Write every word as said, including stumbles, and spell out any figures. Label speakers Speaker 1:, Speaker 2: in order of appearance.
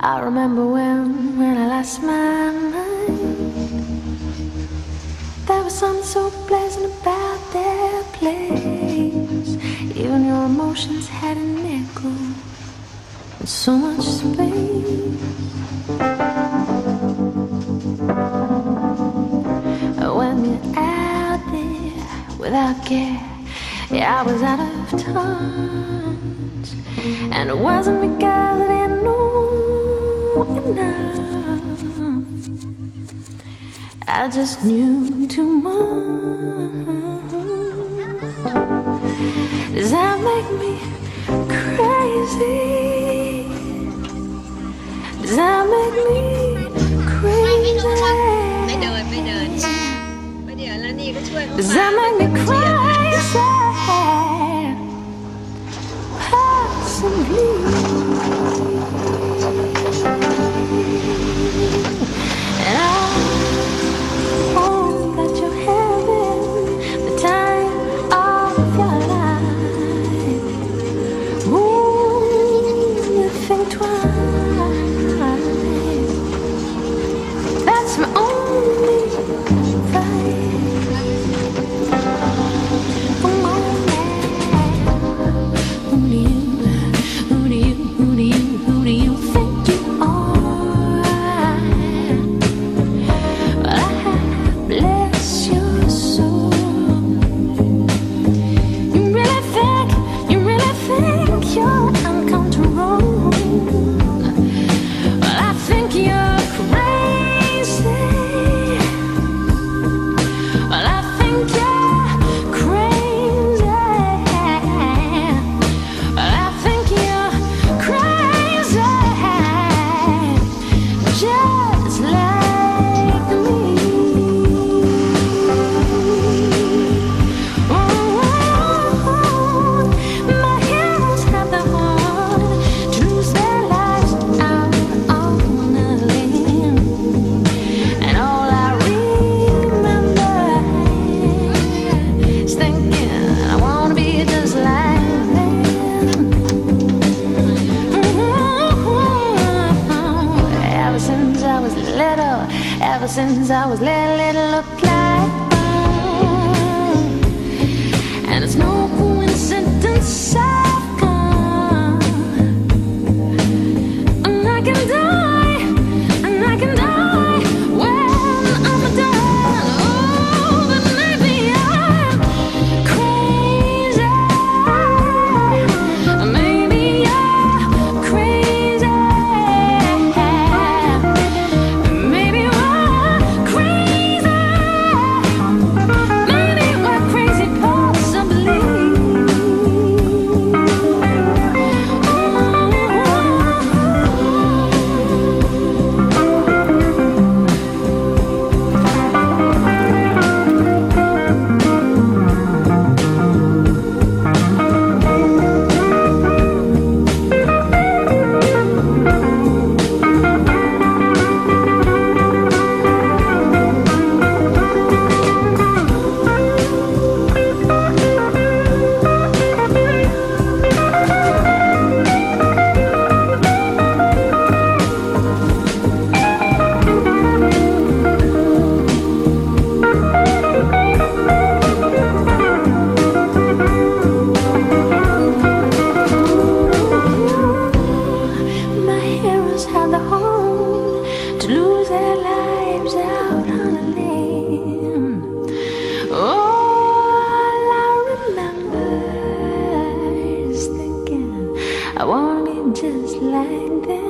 Speaker 1: I remember when, when I lost my mind. There was something so pleasant about that place. Even your emotions had an echo and so much space. When you're out there without care, yeah, I was out of touch. And it wasn't because I didn't know enough. I just knew too much. Does that make me crazy? Does that make me crazy? Does that make me crazy? Possibly. And I hope that you're having the time of your life. Ooh, think twice. That's my only advice. Come on now. Who do you, who do you, who do you, who do you think you are? Bless your soul. You really think, you really think you're uncomfortable? Well, I think you're crazy. Well, I think you're crazy. Well, I think you're crazy. Just like me. Oh, my heroes have the heart to lose their lives out on a limb. And all I remember is thinking I wanna be just like them. Ever since I was little, ever since I was little, it looked like fun. And it's no coincidence I've come. And I can die, and I can die when I'm done. Oh, but maybe I'm crazy. Maybe you're crazy. Maybe we're crazy. Maybe we're crazy, possibly. My heroes had the heart to lose their lives out on a limb. All I remember is thinking I wanna be just like them.